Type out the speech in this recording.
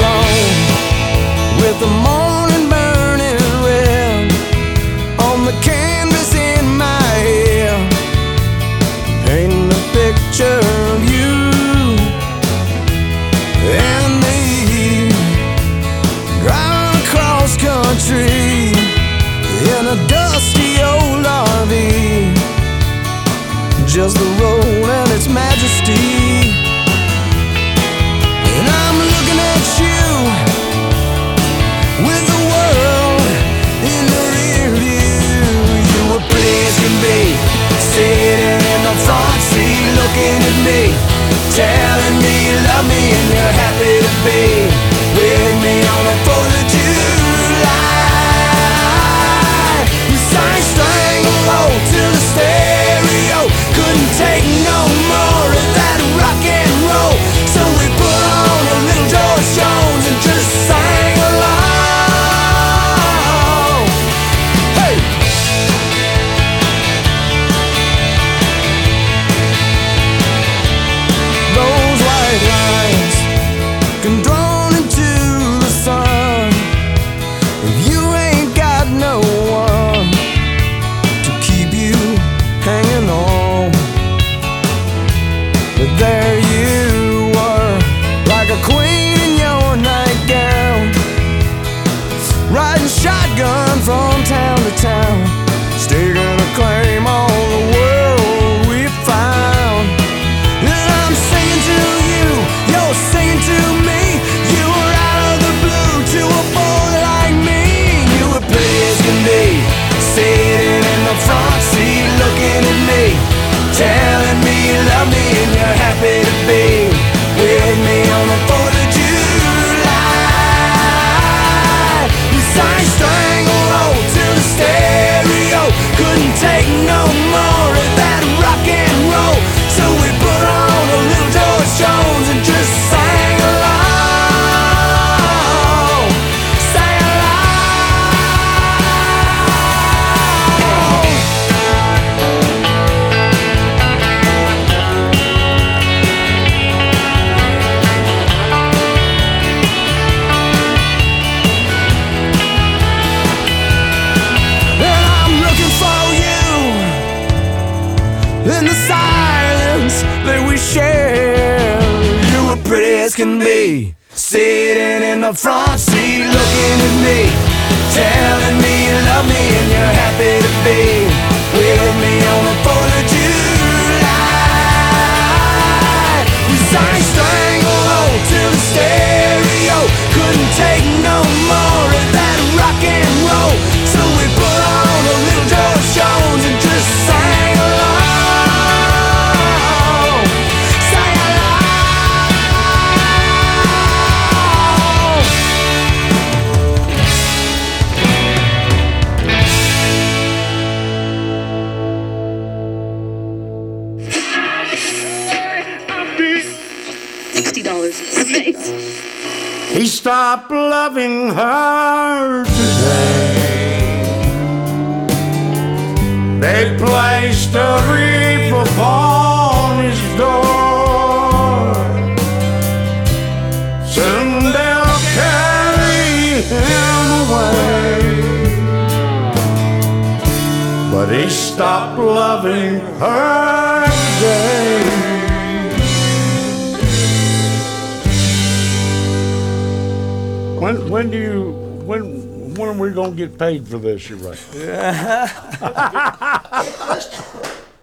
alone with the morning burning red on the canvas in my head, painting a picture of you and me, driving across country in a dusty old RV, just the road and its majesty. And I'm looking at you with the world in the rear view. You were pretty as can be, sitting in the front seat looking at me, telling me you love me and you're happy to be with me on the 4th of July. You sang Stranglehold to the stereo, couldn't take no more of that rock and roll, so we put on a little George Jones and just sang along. Hey! Those white lines can drawn into the sun. If you ain't got no one to keep you hanging on, but there you were, like a queen in your nightgown, riding shotgun from town to town, staking a claim on the world we found. And I'm singing to you, you're singing to me. You were out of the blue to a boy like me. You were pretty as can be, sitting in the front seat looking at me, telling me you love me and you're happy to be with me on the 4th of July. You sang Stranglehold to the stereo, couldn't take no more of that rock and roll, so we put on a little George Jones and just sang along. Sang along. And I'm looking for you in the silence that we share. You were pretty as can be, sitting in the front seat looking at me, telling me you love me and you're happy to be with me on the 4th of July. We sang Stranglehold to the stereo, couldn't take no more of that rock and roll, so we put on a little George Jones and just sang along. Sang along. $60. He stopped loving her today. They placed a wreath upon his door. Soon they'll carry him away. But he stopped loving her today. When are we gonna get paid for this, you right?